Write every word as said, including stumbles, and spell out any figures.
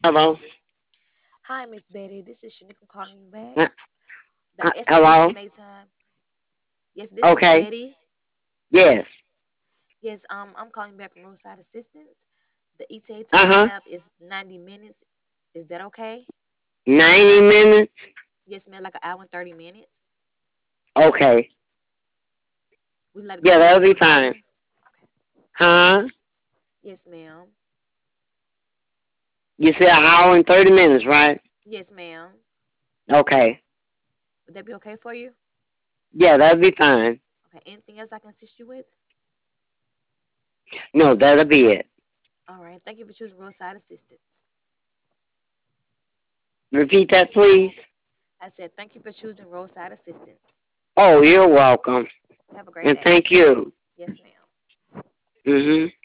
Hello? Hi, Miss Betty. This is Shanika calling you back. Uh, The uh, hello? estimate time. Yes, this is Okay. Betty. Yes. Yes, um, I'm calling back from Roadside Assistance. The E T A time we Uh-huh. have is ninety minutes. Is that okay? ninety minutes? Yes, ma'am, like an hour and thirty minutes. Okay. Would you like to go Yeah, ahead and that'll be reschedule? fine. Okay. Huh? Yes, ma'am. You said an hour and thirty minutes, right? Yes, ma'am. Okay. Would that be okay for you? Yeah, that'll be fine. Okay. Anything else I can assist you with? No, that'll be it. All right. Thank you for choosing Roadside Assistance. Repeat that, please. I said thank you for choosing Roadside Assistance. Oh, you're welcome. Have a great And day. thank you. Yes, ma'am. Mm-hmm.